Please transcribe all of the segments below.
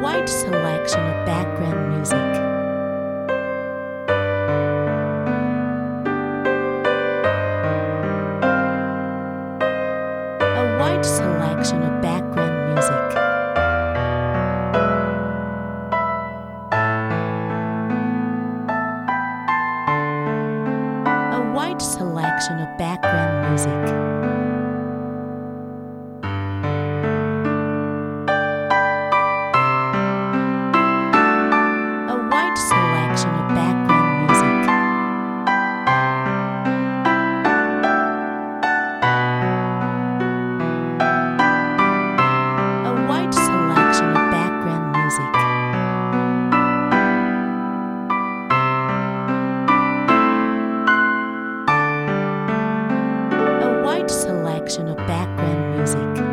wide selection of background music. A wide selection of background music. A wide selection of background music. Selection of background music. A wide selection of background music. A wide selection of background music.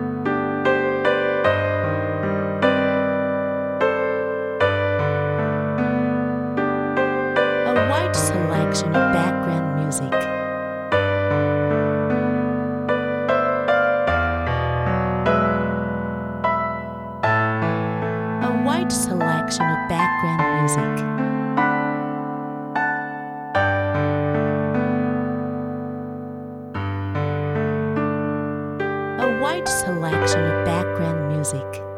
A wide selection of background music. A wide selection of background music. A wide selection of background music.